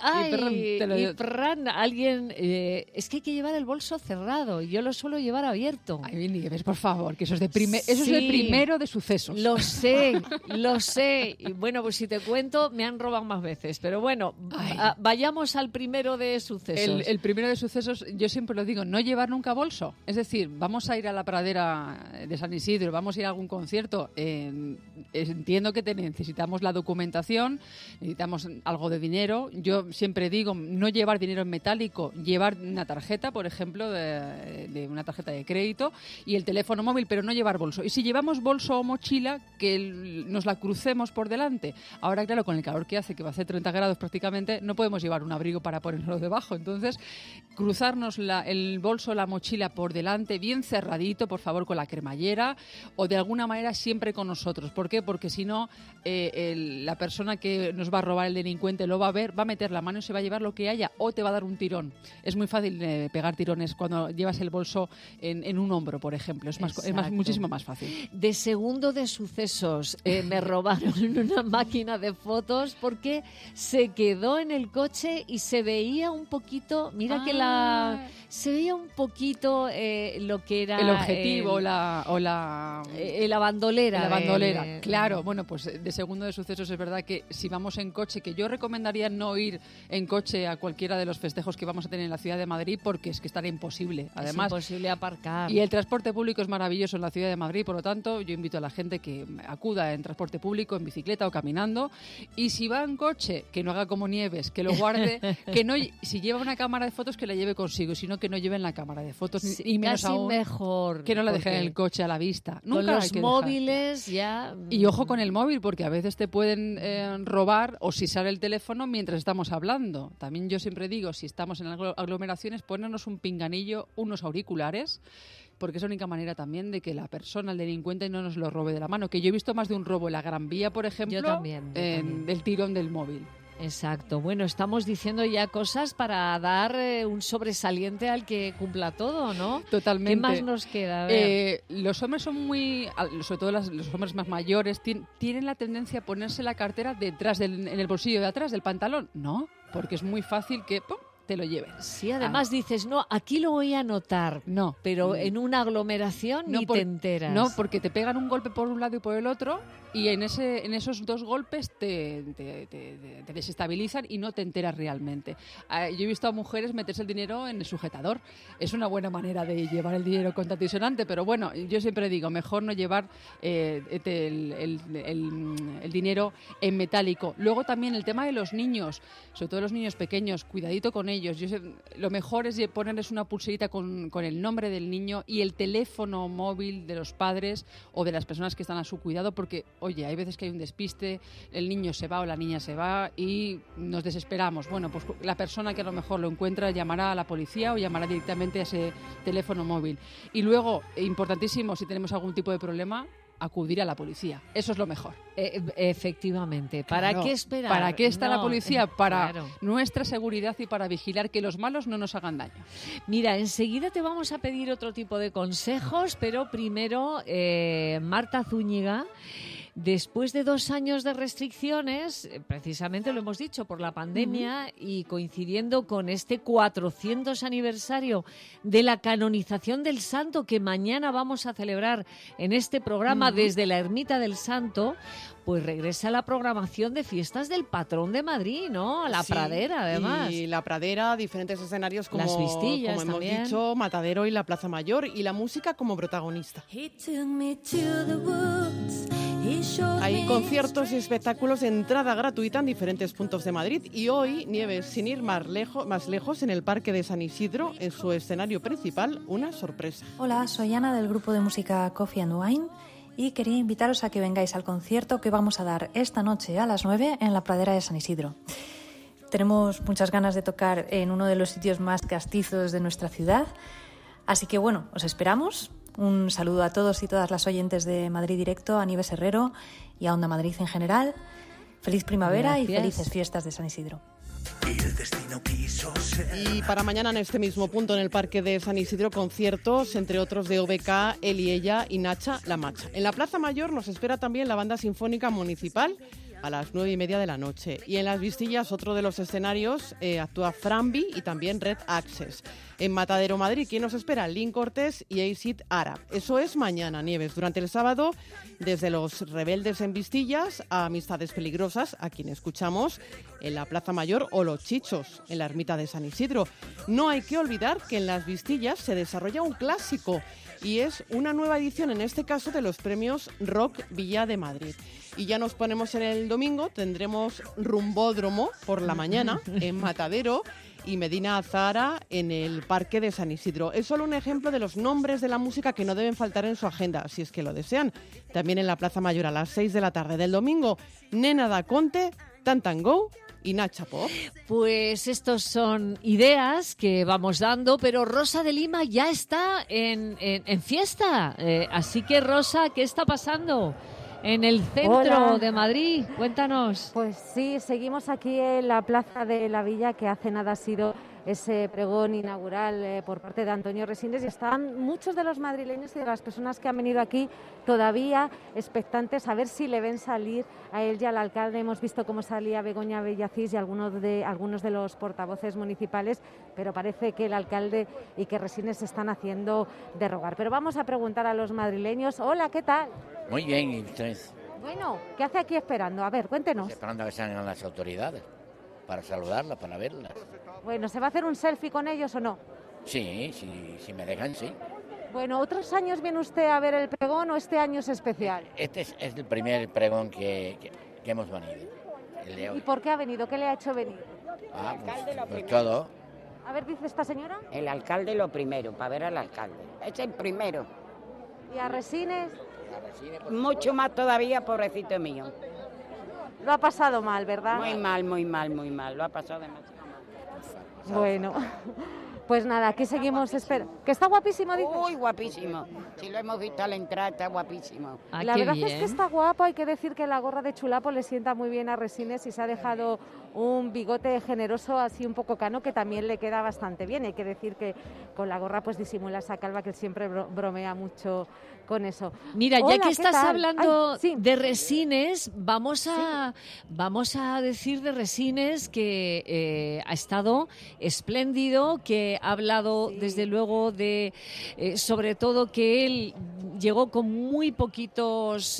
B: alguien... es que hay que llevar el bolso cerrado. Yo lo suelo llevar abierto.
G: Ay, Nieves, por favor, que eso es de primero de sucesos.
B: Lo sé. Y bueno, pues si te cuento, me han robado más veces. Pero bueno, vayamos al primero de sucesos.
G: El primero de sucesos, yo siempre lo digo, no llevar nunca bolso. Es decir, vamos a ir a la pradera de San Isidro, vamos a ir a algún concierto. Entiendo que necesitamos la documentación, necesitamos algo de dinero. Yo siempre digo, no llevar dinero en metálico, llevar una tarjeta, por ejemplo, de una tarjeta de crédito y el teléfono móvil, pero no llevar bolso. Y si llevamos bolso o mochila, que nos la crucemos por delante. Ahora, claro, con el calor que hace, que va a hacer 30 grados prácticamente, no podemos llevar un abrigo para ponerlo debajo. Entonces, cruzarnos el bolso o la mochila por delante, bien cerradito, por favor, con la cremallera, o de alguna manera siempre con nosotros. ¿Por qué? Porque si no, la persona que nos va a robar, el delincuente, lo va a ver, va a meter la mano y se va a llevar lo que haya o te va a dar un tirón. Es muy fácil pegar tirones cuando llevas el bolso en un hombro, por ejemplo. Es muchísimo más fácil.
B: De segundo de sucesos, me robaron una máquina de fotos porque se quedó en el coche y se veía un poquito, se veía un poquito lo que era
G: el objetivo la bandolera.
B: La bandolera.
G: Claro, bueno, pues de segundo de sucesos es verdad que si vamos en coche, que yo recomendaría no ir en coche a cualquiera de los festejos que vamos a tener en la ciudad de Madrid porque es que estará imposible. Además,
B: es imposible aparcar.
G: Y el transporte público es maravilloso en la ciudad de Madrid, por lo tanto, yo invito a la gente que acuda en transporte público, en bicicleta o caminando. Y si va en coche, que no haga como Nieves, que lo guarde, si lleva una cámara de fotos, que la lleve consigo, sino que no lleven la cámara de fotos, y menos
B: casi
G: aún
B: mejor,
G: que no la dejen en el coche a la vista. Nunca
B: con los
G: hay que
B: móviles ya...
G: Y ojo con el móvil, porque a veces te pueden robar o si sale el teléfono mientras estamos hablando. También yo siempre digo, si estamos en aglomeraciones, ponernos un pinganillo, unos auriculares, porque es la única manera también de que la persona, el delincuente, no nos lo robe de la mano. Que yo he visto más de un robo en la Gran Vía, por ejemplo,
B: yo también.
G: Del tirón del móvil.
B: Exacto. Bueno, estamos diciendo ya cosas para dar un sobresaliente al que cumpla todo, ¿no?
G: Totalmente.
B: ¿Qué más nos queda? A ver.
G: Los hombres son sobre todo los hombres más mayores, tienen la tendencia a ponerse la cartera detrás en el bolsillo de atrás del pantalón. No, porque es muy fácil que te lo lleven.
B: Sí, además dices, no, aquí lo voy a anotar.
G: No.
B: Pero en una aglomeración te enteras.
G: No, porque te pegan un golpe por un lado y por el otro y en esos dos golpes te desestabilizan y no te enteras realmente. Yo he visto a mujeres meterse el dinero en el sujetador. Es una buena manera de llevar el dinero con tanto disonante, pero bueno, yo siempre digo, mejor no llevar el dinero en metálico. Luego también el tema de los niños, sobre todo los niños pequeños, cuidadito con ellos. Lo mejor es ponerles una pulserita con el nombre del niño y el teléfono móvil de los padres o de las personas que están a su cuidado, porque, oye, hay veces que hay un despiste, el niño se va o la niña se va y nos desesperamos. Bueno, pues la persona que a lo mejor lo encuentra llamará a la policía o llamará directamente a ese teléfono móvil. Y luego, importantísimo, si tenemos algún tipo de problema, acudir a la policía. Eso es lo mejor.
B: Efectivamente. ¿Para
G: Claro.
B: qué esperar?
G: ¿Para qué está la
B: No,
G: policía? Para
B: claro.
G: nuestra seguridad y para vigilar que los malos no nos hagan daño.
B: Mira, enseguida te vamos a pedir otro tipo de consejos, pero primero, Marta Zúñiga, después de 2 años de restricciones, precisamente lo hemos dicho, por la pandemia y coincidiendo con este 400 aniversario de la canonización del santo que mañana vamos a celebrar en este programa desde la Ermita del Santo, pues regresa la programación de fiestas del patrón de Madrid, ¿no? A la
S: Sí,
B: Pradera, además.
S: Y la Pradera, diferentes escenarios como,
B: Las Vistillas
S: como hemos
B: también.
S: dicho, Matadero y la Plaza Mayor, y la música como protagonista. Hay conciertos y espectáculos de entrada gratuita en diferentes puntos de Madrid y hoy, Nieves, sin ir más lejos, en el Parque de San Isidro, en su escenario principal, una sorpresa.
T: Hola, soy Ana del grupo de música Coffee and Wine y quería invitaros a que vengáis al concierto que vamos a dar esta noche a las 9 en la Pradera de San Isidro. Tenemos muchas ganas de tocar en uno de los sitios más castizos de nuestra ciudad, así que bueno, os esperamos. Un saludo a todos y todas las oyentes de Madrid Directo, a Nieves Herrero y a Onda Madrid en general. Feliz primavera y felices fiestas de San Isidro.
S: Y para mañana en este mismo punto en el Parque de San Isidro, conciertos, entre otros de OBK, Él y Ella y Nacha La Macha. En la Plaza Mayor nos espera también la Banda Sinfónica Municipal a las 9:30 de la noche. Y en las Vistillas, otro de los escenarios, actúa Frambi y también Red Access. En Matadero, Madrid, ¿quién nos espera? Lynn Cortés y Acid Arab. Eso es mañana, Nieves. Durante el sábado, desde Los Rebeldes en Vistillas a Amistades Peligrosas, a quien escuchamos en la Plaza Mayor, o Los Chichos en la Ermita de San Isidro. No hay que olvidar que en las Vistillas se desarrolla un clásico y es una nueva edición, en este caso, de los premios Rock Villa de Madrid. Y ya nos ponemos en el domingo, tendremos Rumbódromo por la mañana en Matadero y Medina Azahara en el Parque de San Isidro. Es solo un ejemplo de los nombres de la música que no deben faltar en su agenda, si es que lo desean. También en la Plaza Mayor a las 6 de la tarde del domingo, Nena da Conte, Tantango y Nacha Pop.
B: Pues estos son ideas que vamos dando, pero Rosa de Lima ya está en fiesta. Así que, Rosa, ¿qué está pasando en el centro
D: Hola.
B: de Madrid? Cuéntanos.
D: Pues sí, seguimos aquí en la Plaza de la Villa, que hace nada ha sido ese pregón inaugural por parte de Antonio Resines, y están muchos de los madrileños y de las personas que han venido aquí todavía expectantes a ver si le ven salir a él y al alcalde. Hemos visto cómo salía Begoña Bellacís y algunos de los portavoces municipales, pero parece que el alcalde y que Resines se están haciendo de rogar. Pero vamos a preguntar a los madrileños. Hola, ¿qué tal?
U: Muy bien, ¿y ustedes?
D: Bueno, ¿qué hace aquí esperando? A ver, cuéntenos.
U: Esperando a que salgan las autoridades para saludarlas, para verlas.
D: Bueno, ¿se va a hacer un selfie con ellos o no?
U: Sí, si me dejan, sí.
D: Bueno, ¿otros años viene usted a ver el pregón o este año es especial?
U: Este es el primer pregón que hemos venido, el de
D: ¿Y
U: hoy.
D: por qué ha venido? ¿Qué le ha hecho venir?
U: Pues todo.
D: A ver, dice esta señora.
V: El alcalde lo primero, para ver al alcalde. Es el primero.
D: ¿Y a Resines?
V: Mucho más todavía, pobrecito mío.
D: Lo ha pasado mal, ¿verdad?
V: Muy mal, muy mal, muy mal. Lo ha pasado demasiado mal.
D: Bueno, pues nada, aquí seguimos esperando. ¿Que está guapísimo, dice?
V: Uy, guapísimo. Si lo hemos visto a la entrada, está guapísimo.
D: La verdad es que está guapo. Hay que decir que la gorra de chulapo le sienta muy bien a Resines y se ha dejado un bigote generoso, así un poco cano, que también le queda bastante bien. Hay que decir que con la gorra pues disimula esa calva, que él siempre bromea mucho con eso.
B: Mira,
D: Hola,
B: ya que
D: ¿qué
B: estás
D: tal?
B: hablando de Resines, vamos a decir de Resines que ha estado espléndido, que ha hablado desde luego de, sobre todo que él llegó con muy poquitos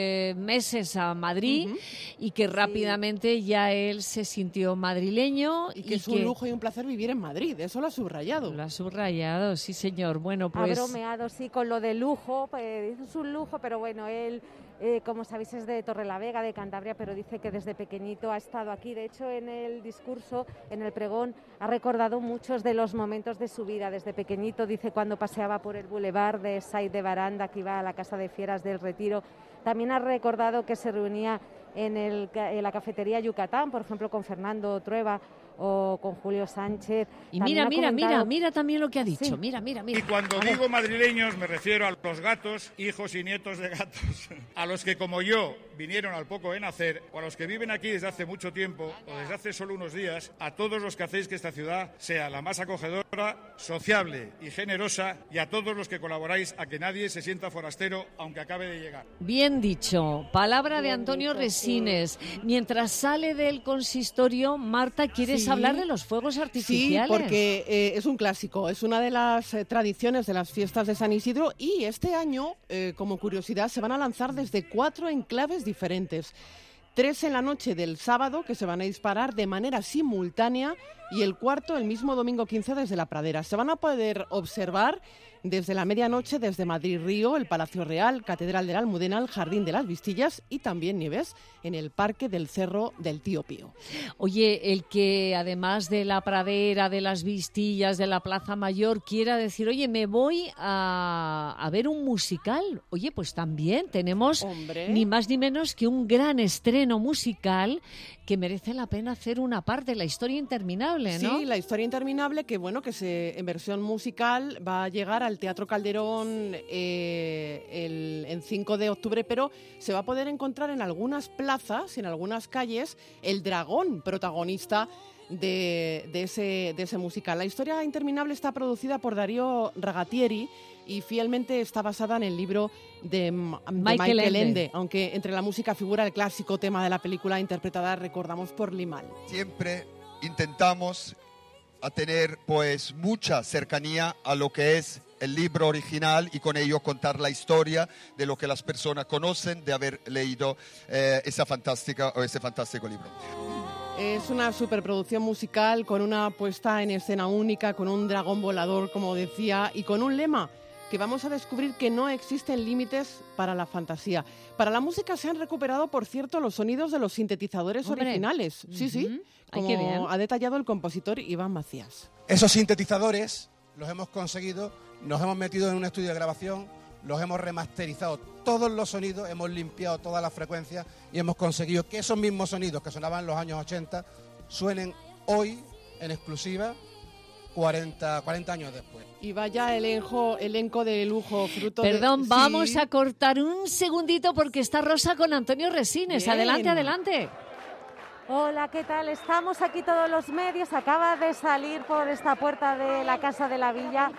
B: meses a Madrid y que rápidamente ya él se sintió madrileño.
S: Y que es un lujo y un placer vivir en Madrid, eso lo ha subrayado.
B: Lo ha subrayado, sí señor. Bueno, pues...
D: Ha bromeado, sí, con lo de lujo, pues, es un lujo, pero bueno, él, como sabéis, es de Torrelavega, de Cantabria, pero dice que desde pequeñito ha estado aquí. De hecho, en el discurso, en el pregón, ha recordado muchos de los momentos de su vida. Desde pequeñito, dice, cuando paseaba por el boulevard de Sait de Baranda, que iba a la Casa de Fieras del Retiro. También ha recordado que se reunía en la cafetería Yucatán, por ejemplo, con Fernando Trueba o con Julio Sánchez.
B: Y mira también lo que ha dicho. Sí. Mira.
A: Y cuando digo madrileños me refiero a los gatos, hijos y nietos de gatos, a los que como yo vinieron al poco de nacer, o a los que viven aquí desde hace mucho tiempo, o desde hace solo unos días, a todos los que hacéis que esta ciudad sea la más acogedora, sociable y generosa, y a todos los que colaboráis a que nadie se sienta forastero, aunque acabe de llegar.
B: Bien dicho. Palabra de Antonio Resines. Mientras sale del consistorio, Marta, ¿quieres hablar de los fuegos artificiales?
S: Sí, porque es un clásico, es una de las tradiciones de las fiestas de San Isidro y este año, como curiosidad, se van a lanzar desde 4 enclaves diferentes. 3 en la noche del sábado, que se van a disparar de manera simultánea, y el cuarto el mismo domingo 15 desde la Pradera. Se van a poder observar desde la medianoche desde Madrid-Río, el Palacio Real, Catedral de la Almudena, el Jardín de las Vistillas y también, Nieves, en el Parque del Cerro del Tío Pío.
B: Oye, el que además de la Pradera, de las Vistillas, de la Plaza Mayor, quiera decir, oye, me voy a ver un musical. Oye, pues también tenemos ni más ni menos que un gran estreno musical que merece la pena hacer una parte, La Historia Interminable, ¿no?
S: Sí, La Historia Interminable, que bueno, que en versión musical va a llegar al Teatro Calderón en 5 de octubre, pero se va a poder encontrar en algunas plazas, en algunas calles, el dragón protagonista de ese musical. La Historia Interminable está producida por Darío Ragatieri y fielmente está basada en el libro de Michael Ende, aunque entre la música figura el clásico tema de la película interpretada, recordamos, por Limal.
E: Siempre intentamos a tener pues mucha cercanía a lo que es el libro original y con ello contar la historia de lo que las personas conocen de haber leído ese fantástico libro.
S: Es una superproducción musical con una puesta en escena única, con un dragón volador, como decía, y con un lema que vamos a descubrir que no existen límites para la fantasía. Para la música se han recuperado, por cierto, los sonidos de los sintetizadores originales. Sí, como ha detallado el compositor Iván Macías.
W: Esos sintetizadores los hemos conseguido, nos hemos metido en un estudio de grabación, los hemos remasterizado todos los sonidos, hemos limpiado todas las frecuencias y hemos conseguido que esos mismos sonidos que sonaban en los años 80 suenen hoy en exclusiva 40 años después.
S: Y vaya elenco de lujo, fruto
B: Perdón, vamos a cortar un segundito porque está Rosa con Antonio Resines. Bien. Adelante.
D: Hola, ¿qué tal? Estamos aquí todos los medios. Acaba de salir por esta puerta de la Casa de la Villa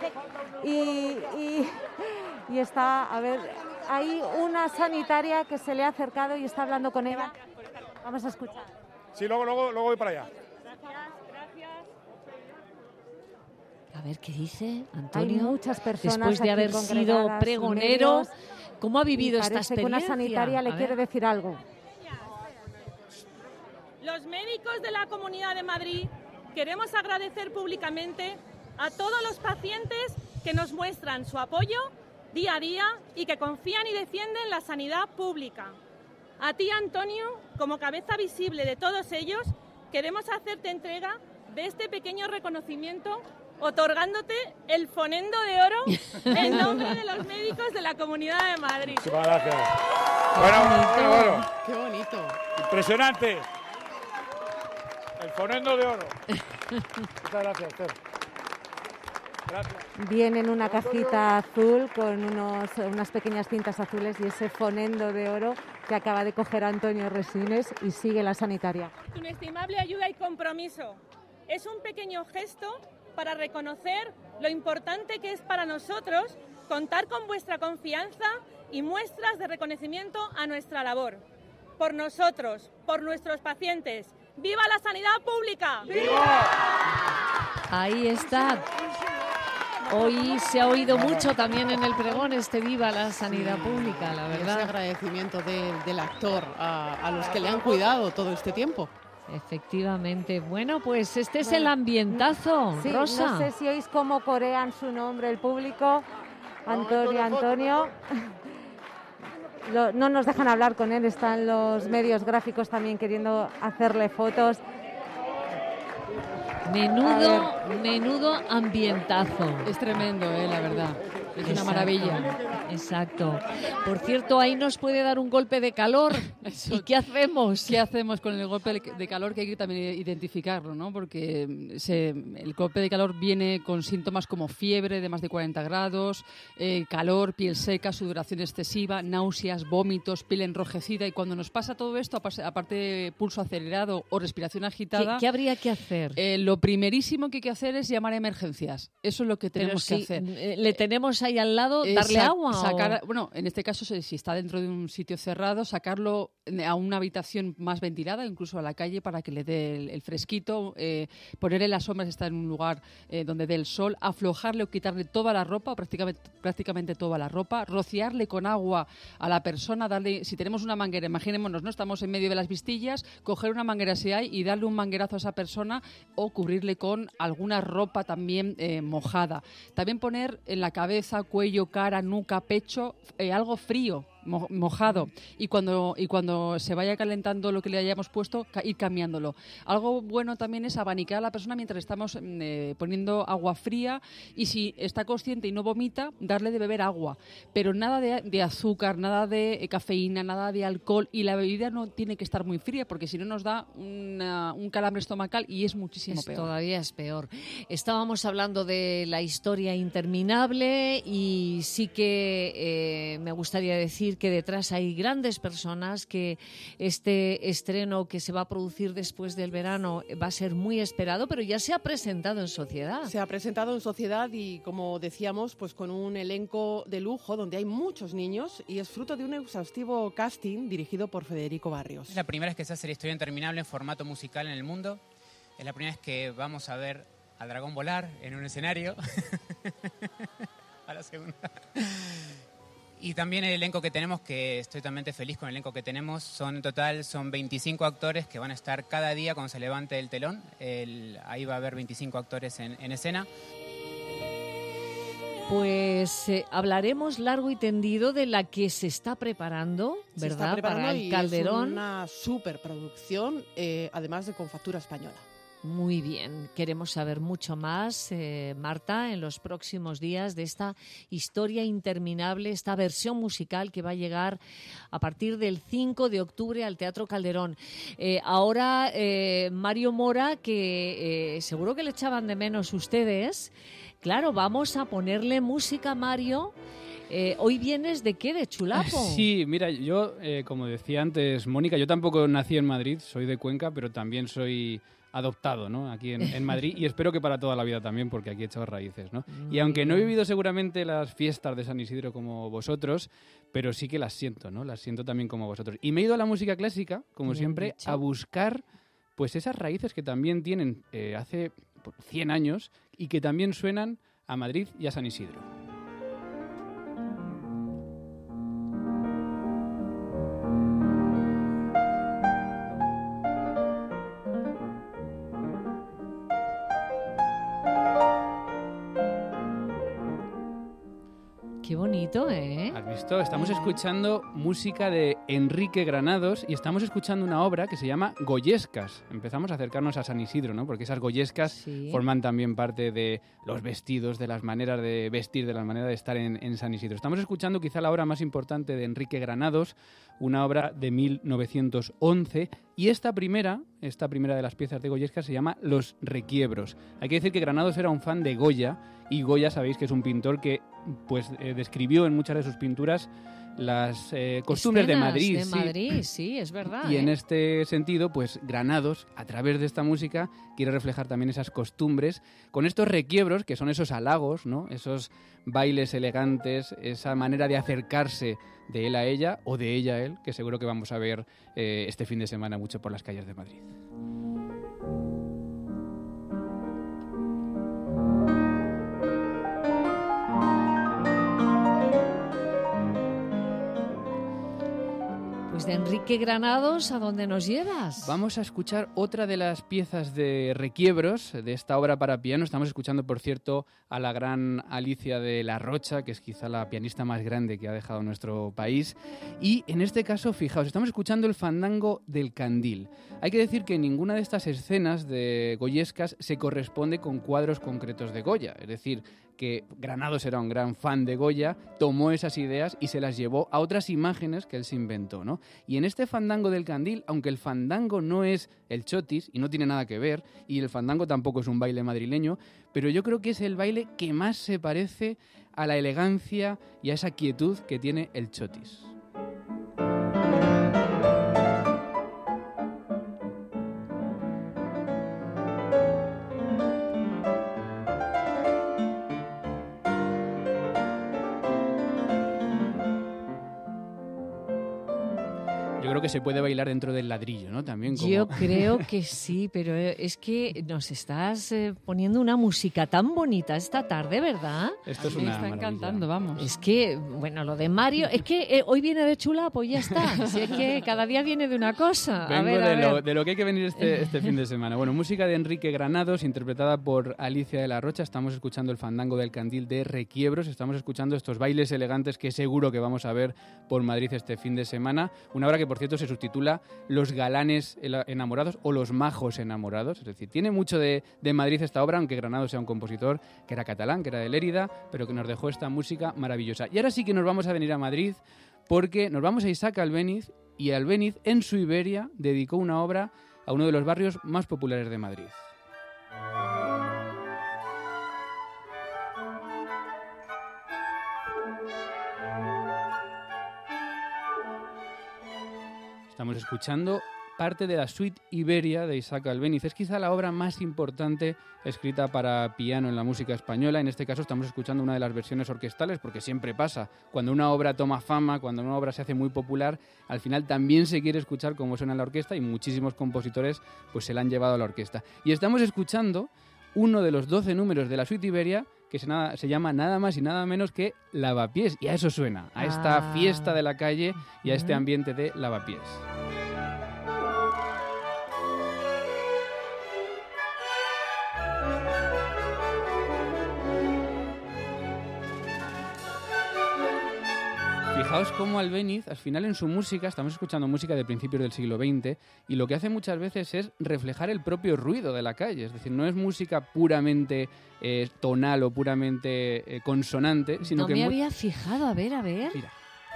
D: y está, a ver, hay una sanitaria que se le ha acercado y está hablando con ella. Vamos a escuchar.
A: Sí, luego voy para allá.
B: A ver, ¿qué dice Antonio?
D: Hay muchas personas
B: después de haber sido pregonero, ¿cómo ha vivido esta experiencia?
D: Parece que una sanitaria le quiere decir algo.
X: Los médicos de la Comunidad de Madrid queremos agradecer públicamente a todos los pacientes que nos muestran su apoyo día a día y que confían y defienden la sanidad pública. A ti, Antonio, como cabeza visible de todos ellos, queremos hacerte entrega de este pequeño reconocimiento otorgándote el Fonendo de Oro en nombre de los médicos de la Comunidad de Madrid.
A: Muchas gracias. Bueno.
S: Qué bonito.
A: Impresionante. El Fonendo de Oro. Muchas gracias, Esther. Gracias.
D: Viene en una cajita azul con unas pequeñas cintas azules y ese Fonendo de Oro que acaba de coger Antonio Resines y sigue la sanitaria.
X: Tu inestimable ayuda y compromiso es un pequeño gesto para reconocer lo importante que es para nosotros contar con vuestra confianza y muestras de reconocimiento a nuestra labor. Por nosotros, por nuestros pacientes. ¡Viva la sanidad pública!
A: ¡Viva!
B: Ahí está. Hoy se ha oído mucho también en el pregón viva la sanidad pública, la verdad.
S: Ese agradecimiento del actor a los que le han cuidado todo este tiempo.
B: Efectivamente. Bueno, pues este es el ambientazo,
D: sí,
B: Rosa.
D: No sé si oís cómo corean su nombre el público. Antonio. No nos dejan hablar con él, están los medios gráficos también queriendo hacerle fotos.
B: Menudo ambientazo.
S: Es tremendo, la verdad.
G: Es una maravilla.
B: Exacto. Por cierto, ahí nos puede dar un golpe de calor. ¿Y qué hacemos?
G: ¿Qué hacemos con el golpe de calor? Que hay que también identificarlo, ¿no? Porque el golpe de calor viene con síntomas como fiebre de más de 40 grados, calor, piel seca, sudoración excesiva, náuseas, vómitos, piel enrojecida. Y cuando nos pasa todo esto, aparte de pulso acelerado o respiración agitada...
B: ¿Qué habría que hacer?
G: Lo primerísimo que hay que hacer es llamar a emergencias. Eso es lo que tenemos que hacer.
B: ¿Le tenemos ahí al lado? ¿Darle agua?
G: Bueno, en este caso, si está dentro de un sitio cerrado, sacarlo a una habitación más ventilada, incluso a la calle, para que le dé el fresquito, ponerle las sombras, estar en un lugar donde dé el sol, aflojarle o quitarle toda la ropa, o prácticamente toda la ropa, rociarle con agua a la persona, darle, si tenemos una manguera, imaginémonos, ¿no? Estamos en medio de las vistillas, coger una manguera si hay y darle un manguerazo a esa persona o cubrirle con alguna ropa también mojada. También poner en la cabeza, cuello, cara, nuca, pecho, algo frío, mojado, y cuando se vaya calentando lo que le hayamos puesto, ir cambiándolo. Algo bueno también es abanicar a la persona mientras estamos poniendo agua fría, y si está consciente y no vomita, darle de beber agua, pero nada de azúcar, nada de cafeína, nada de alcohol, y la bebida no tiene que estar muy fría porque si no nos da un calambre estomacal y es muchísimo peor.
B: Todavía es peor. Estábamos hablando de la historia interminable y sí que me gustaría decir que detrás hay grandes personas, que este estreno que se va a producir después del verano va a ser muy esperado, pero ya se ha presentado en sociedad.
S: Se ha presentado en sociedad y, como decíamos, pues con un elenco de lujo donde hay muchos niños, y es fruto de un exhaustivo casting dirigido por Federico Barrios.
C: Es la primera vez que se hace la historia interminable en formato musical en el mundo. Es la primera vez que vamos a ver al dragón volar en un escenario. A la segunda. Y también el elenco que tenemos, que estoy totalmente feliz con el elenco que tenemos. En total son 25 actores que van a estar cada día cuando se levante el telón. Ahí va a haber 25 actores en escena.
B: Pues hablaremos largo y tendido de la que se está preparando, ¿verdad?
S: Se está preparando
B: para el Calderón.
S: Es una superproducción, además de con factura española.
B: Muy bien, queremos saber mucho más, Marta, en los próximos días de esta historia interminable, esta versión musical que va a llegar a partir del 5 de octubre al Teatro Calderón. Ahora, Mario Mora, que seguro que le echaban de menos ustedes. Claro, vamos a ponerle música, Mario. Hoy vienes ¿de qué? ¿De Chulapo?
F: Sí, mira, yo, como decía antes Mónica, yo tampoco nací en Madrid, soy de Cuenca, pero también soy adoptado, ¿no? Aquí en Madrid, y espero que para toda la vida también, porque aquí he echado raíces, ¿no? Y aunque no he vivido seguramente las fiestas de San Isidro como vosotros, pero sí que las siento, ¿no? Las siento también como vosotros. Y me he ido a la música clásica, como siempre, a buscar pues esas raíces que también tienen hace 100 años y que también suenan a Madrid y a San Isidro.
B: Qué bonito, ¿eh?
F: ¿Has visto? Estamos escuchando música de Enrique Granados y estamos escuchando una obra que se llama Goyescas. Empezamos a acercarnos a San Isidro, ¿no? Porque esas goyescas forman también parte de los vestidos, de las maneras de vestir, de las maneras de estar en San Isidro. Estamos escuchando quizá la obra más importante de Enrique Granados, una obra de 1911, y esta primera de las piezas de Goyescas se llama Los Requiebros. Hay que decir que Granados era un fan de Goya, y Goya sabéis que es un pintor que pues describió en muchas de sus pinturas las costumbres de Madrid.
B: Sí, es verdad.
F: Y en este sentido, pues Granados, a través de esta música, quiere reflejar también esas costumbres con estos requiebros, que son esos halagos, ¿no? Esos bailes elegantes, esa manera de acercarse de él a ella o de ella a él, que seguro que vamos a ver este fin de semana mucho por las calles de Madrid.
B: Pues de Enrique Granados, ¿a dónde nos llevas?
F: Vamos a escuchar otra de las piezas de requiebros de esta obra para piano. Estamos escuchando, por cierto, a la gran Alicia de la Rocha, que es quizá la pianista más grande que ha dejado nuestro país. Y en este caso, fijaos, estamos escuchando el fandango del Candil. Hay que decir que ninguna de estas escenas de goyescas se corresponde con cuadros concretos de Goya. Es decir, que Granados era un gran fan de Goya, tomó esas ideas y se las llevó a otras imágenes que él se inventó, ¿no? Y en este fandango del Candil, aunque el fandango no es el chotis y no tiene nada que ver, y el fandango tampoco es un baile madrileño, pero yo creo que es el baile que más se parece a la elegancia y a esa quietud que tiene el chotis. Yo creo que se puede bailar dentro del ladrillo, ¿no? También como...
B: Yo creo que sí, pero es que nos estás poniendo una música tan bonita esta tarde, ¿verdad?
F: Esto es
G: Me
F: una
G: está
F: maravilla.
G: encantando, vamos.
B: Es que, bueno, lo de Mario, es que hoy viene de chulapo y ya está. Si es que cada día viene de una cosa.
F: Vengo de lo que hay que venir este fin de semana. Bueno, música de Enrique Granados, interpretada por Alicia de la Rocha. Estamos escuchando el fandango del Candil de Requiebros. Estamos escuchando estos bailes elegantes que seguro que vamos a ver por Madrid este fin de semana. Una obra que, por cierto, se subtitula Los galanes enamorados o Los majos enamorados. Es decir, tiene mucho de Madrid esta obra, aunque Granados sea un compositor que era catalán, que era de Lérida, pero que nos dejó esta música maravillosa. Y ahora sí que nos vamos a venir a Madrid porque nos vamos a Isaac Albéniz, y Albéniz en su Iberia dedicó una obra a uno de los barrios más populares de Madrid. Estamos escuchando parte de la suite Iberia de Isaac Albéniz. Es quizá la obra más importante escrita para piano en la música española. En este caso estamos escuchando una de las versiones orquestales, porque siempre pasa. Cuando una obra toma fama, cuando una obra se hace muy popular, al final también se quiere escuchar cómo suena la orquesta, y muchísimos compositores pues se la han llevado a la orquesta. Y estamos escuchando uno de los 12 números de la suite Iberia, que se llama nada más y nada menos que Lavapiés. Y a eso suena, a esta fiesta de la calle y a este ambiente de Lavapiés. Fijaos cómo Albéniz, al final en su música, estamos escuchando música de principios del siglo XX, y lo que hace muchas veces es reflejar el propio ruido de la calle. Es decir, no es música puramente tonal o puramente consonante, sino que...
B: No me había fijado, a ver.
F: Mira.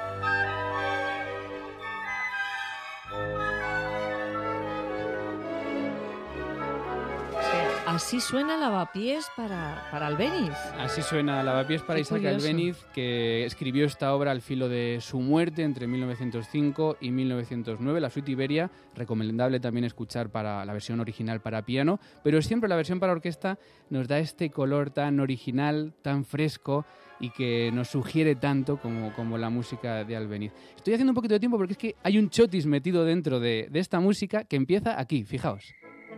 B: Así suena Lavapiés para Albéniz.
F: Así suena Lavapiés para Isaac Albéniz, que escribió esta obra al filo de su muerte entre 1905 y 1909, la suite Iberia, recomendable también escuchar para la versión original para piano, pero siempre la versión para orquesta nos da este color tan original, tan fresco, y que nos sugiere tanto como la música de Albéniz. Estoy haciendo un poquito de tiempo porque es que hay un chotis metido dentro de esta música que empieza aquí, fijaos.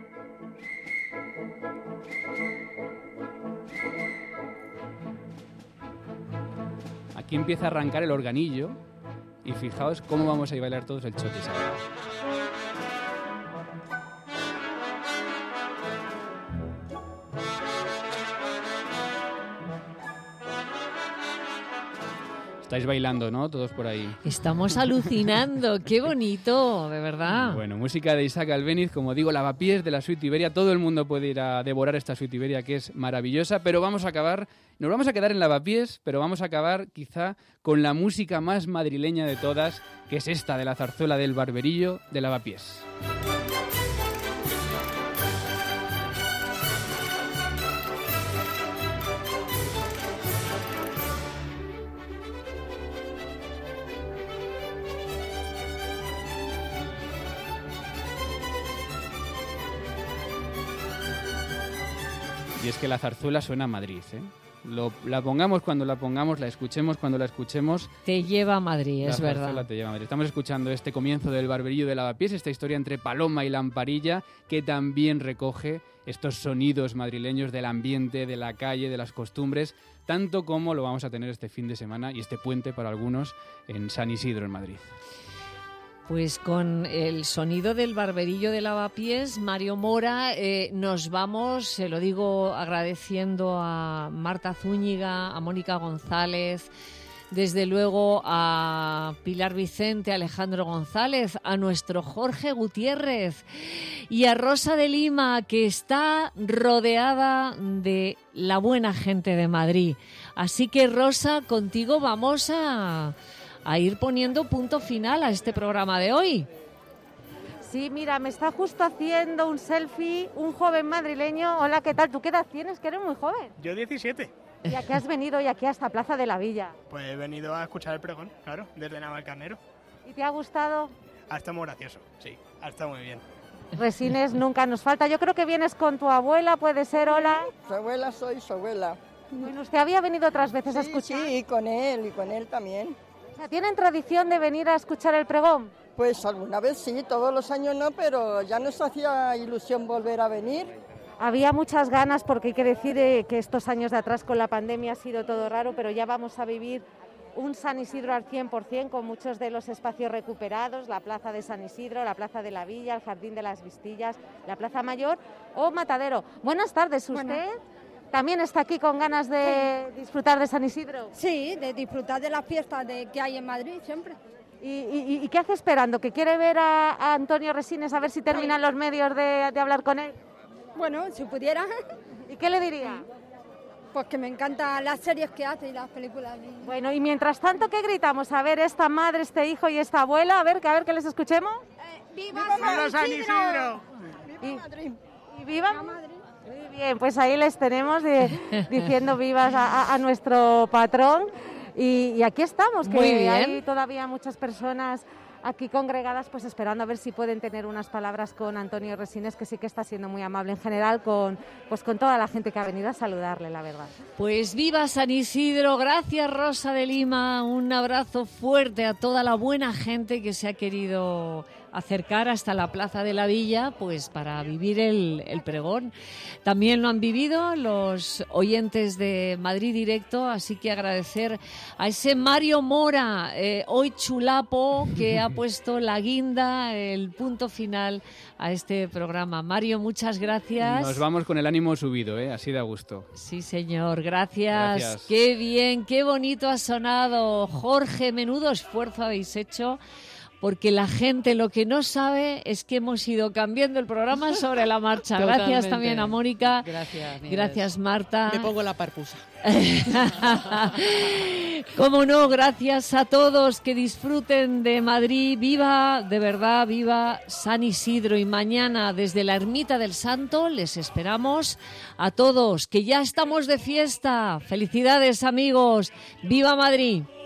F: Aquí empieza a arrancar el organillo y fijaos cómo vamos a bailar todos el chotis ahora. Estáis bailando, ¿no? Todos por ahí.
B: Estamos alucinando, qué bonito, de verdad.
F: Bueno, música de Isaac Albéniz, como digo, Lavapiés de la suite Iberia. Todo el mundo puede ir a devorar esta suite Iberia, que es maravillosa, pero nos vamos a quedar en Lavapiés, pero vamos a acabar quizá con la música más madrileña de todas, que es esta de la zarzuela del Barberillo de Lavapiés. Y es que la zarzuela suena a Madrid, ¿eh? La pongamos cuando la pongamos, la escuchemos cuando la escuchemos.
B: Te lleva a Madrid, es verdad.
F: La zarzuela te lleva a Madrid. Estamos escuchando este comienzo del Barberillo de Lavapiés, esta historia entre Paloma y Lamparilla, que también recoge estos sonidos madrileños del ambiente, de la calle, de las costumbres, tanto como lo vamos a tener este fin de semana y este puente para algunos en San Isidro, en Madrid.
B: Pues con el sonido del Barberillo de Lavapiés, Mario Mora, nos vamos, se lo digo agradeciendo a Marta Zúñiga, a Mónica González, desde luego a Pilar Vicente, a Alejandro González, a nuestro Jorge Gutiérrez y a Rosa de Lima, que está rodeada de la buena gente de Madrid. Así que, Rosa, contigo vamos a ir poniendo punto final a este programa de hoy.
D: Sí, mira, me está justo haciendo un selfie un joven madrileño. Hola, ¿qué tal? ¿Tú qué edad tienes? Que eres muy joven.
H: Yo 17.
D: ¿Y a qué has venido hoy aquí a esta Plaza de la Villa?
H: Pues he venido a escuchar el pregón, claro, desde Navalcarnero.
D: ¿Y te ha gustado?
H: Ha estado muy gracioso, sí, ha estado muy bien.
D: Resines nunca nos falta. Yo creo que vienes con tu abuela, puede ser, hola.
J: Su abuela, soy su abuela.
D: Bueno, ¿usted había venido otras veces a escuchar?
J: Sí, con él y con él también.
D: O sea, ¿tienen tradición de venir a escuchar el pregón?
J: Pues alguna vez sí, todos los años no, pero ya nos hacía ilusión volver a venir.
D: Había muchas ganas, porque hay que decir que estos años de atrás con la pandemia ha sido todo raro, pero ya vamos a vivir un San Isidro al 100%, con muchos de los espacios recuperados, la Plaza de San Isidro, la Plaza de la Villa, el Jardín de las Vistillas, la Plaza Mayor o Matadero. Buenas tardes, ¿usted también está aquí con ganas de disfrutar de San Isidro?
K: Sí, de disfrutar de las fiestas que hay en Madrid siempre.
D: ¿Y qué hace esperando? ¿Que quiere ver a Antonio Resines, a ver si terminan los medios de hablar con él?
K: Bueno, si pudiera.
D: ¿Y qué le diría?
K: Pues que me encantan las series que hace y las películas.
D: Bueno, y mientras tanto, ¿qué gritamos? A ver, esta madre, este hijo y esta abuela, a ver que les escuchemos.
K: ¡Viva
H: San Isidro!
K: ¡Viva Madrid!
D: ¿Y viva Madrid? Muy bien, pues ahí les tenemos diciendo vivas a nuestro patrón. Y aquí estamos, que hay todavía muchas personas aquí congregadas, pues esperando a ver si pueden tener unas palabras con Antonio Resines, que sí que está siendo muy amable en general con toda la gente que ha venido a saludarle, la verdad.
B: Pues viva San Isidro, gracias Rosa de Lima, un abrazo fuerte a toda la buena gente que se ha querido acercar hasta la Plaza de la Villa, pues para vivir el pregón. También lo han vivido los oyentes de Madrid Directo, así que agradecer a ese Mario Mora, hoy chulapo, que ha puesto la guinda, el punto final a este programa. Mario, muchas gracias.
F: Nos vamos con el ánimo subido, así da gusto.
B: Sí, señor, gracias. Qué bien, qué bonito ha sonado. Jorge, menudo esfuerzo habéis hecho, porque la gente lo que no sabe es que hemos ido cambiando el programa sobre la marcha. Gracias también a Mónica.
S: Gracias, Nieves.
B: Gracias, Marta.
S: Me pongo la parpusa.
B: Cómo no, gracias a todos, que disfruten de Madrid. Viva, de verdad, viva San Isidro. Y mañana desde la Ermita del Santo les esperamos a todos, que ya estamos de fiesta. Felicidades, amigos. ¡Viva Madrid!